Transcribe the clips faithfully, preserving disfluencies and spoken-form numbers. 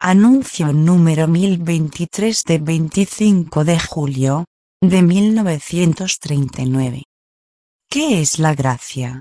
Anuncio número mil veintitrés de veinticinco de julio, de mil novecientos treinta y nueve. ¿Qué es la gracia?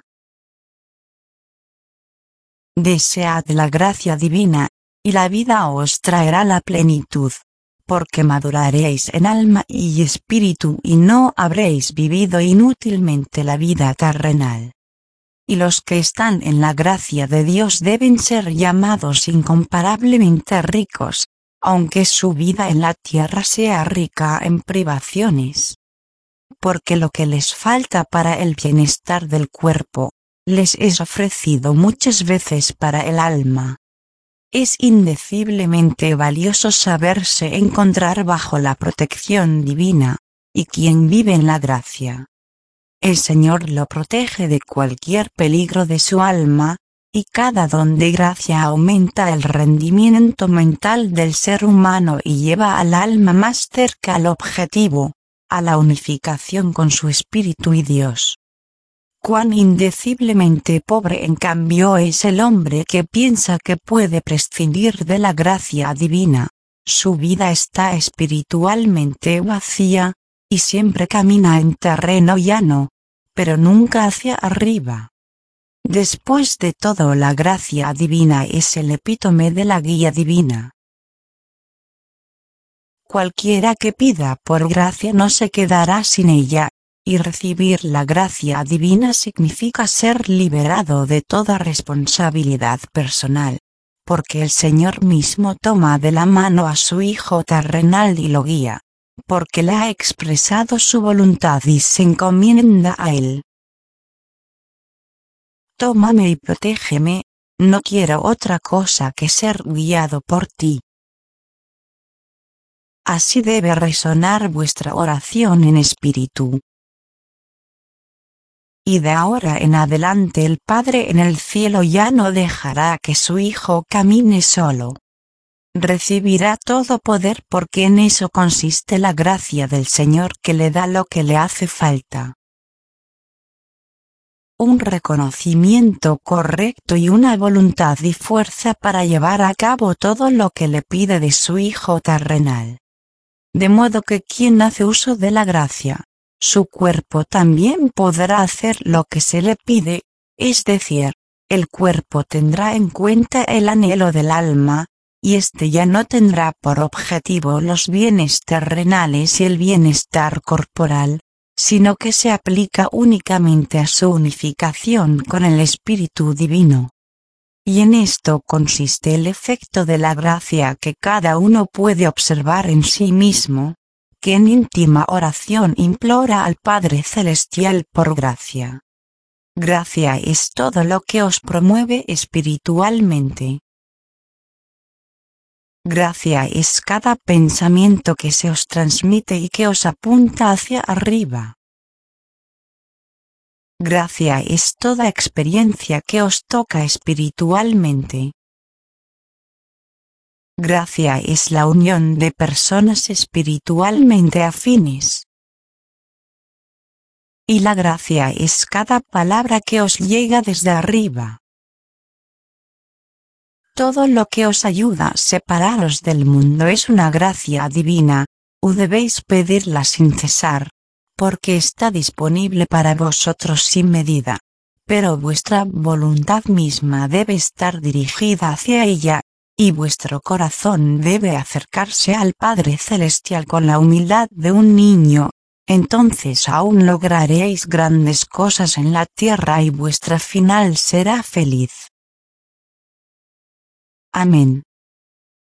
Desead la gracia divina, y la vida os traerá la plenitud, porque maduraréis en alma y espíritu y no habréis vivido inútilmente la vida terrenal. Y los que están en la gracia de Dios deben ser llamados incomparablemente ricos, aunque su vida en la tierra sea rica en privaciones. Porque lo que les falta para el bienestar del cuerpo, les es ofrecido muchas veces para el alma. Es indeciblemente valioso saberse encontrar bajo la protección divina, y quien vive en la gracia, el Señor lo protege de cualquier peligro de su alma, y cada don de gracia aumenta el rendimiento mental del ser humano y lleva al alma más cerca al objetivo, a la unificación con su espíritu y Dios. Cuán indeciblemente pobre en cambio es el hombre que piensa que puede prescindir de la gracia divina. Su vida está espiritualmente vacía, y siempre camina en terreno llano, pero nunca hacia arriba. Después de todo, la gracia divina es el epítome de la guía divina. Cualquiera que pida por gracia no se quedará sin ella, y recibir la gracia divina significa ser liberado de toda responsabilidad personal, porque el Señor mismo toma de la mano a su Hijo terrenal y lo guía, porque le ha expresado su voluntad y se encomienda a él. Tómame y protégeme, no quiero otra cosa que ser guiado por ti. Así debe resonar vuestra oración en espíritu. Y de ahora en adelante el Padre en el cielo ya no dejará que su Hijo camine solo. Recibirá todo poder porque en eso consiste la gracia del Señor que le da lo que le hace falta. Un reconocimiento correcto y una voluntad y fuerza para llevar a cabo todo lo que le pide de su Hijo terrenal. De modo que quien hace uso de la gracia, su cuerpo también podrá hacer lo que se le pide, es decir, el cuerpo tendrá en cuenta el anhelo del alma, y éste ya no tendrá por objetivo los bienes terrenales y el bienestar corporal, sino que se aplica únicamente a su unificación con el Espíritu Divino. Y en esto consiste el efecto de la gracia que cada uno puede observar en sí mismo, que en íntima oración implora al Padre Celestial por gracia. Gracia es todo lo que os promueve espiritualmente. Gracia es cada pensamiento que se os transmite y que os apunta hacia arriba. Gracia es toda experiencia que os toca espiritualmente. Gracia es la unión de personas espiritualmente afines. Y la gracia es cada palabra que os llega desde arriba. Todo lo que os ayuda a separaros del mundo es una gracia divina, o debéis pedirla sin cesar, porque está disponible para vosotros sin medida, pero vuestra voluntad misma debe estar dirigida hacia ella, y vuestro corazón debe acercarse al Padre Celestial con la humildad de un niño. Entonces aún lograréis grandes cosas en la tierra y vuestra final será feliz. Amén.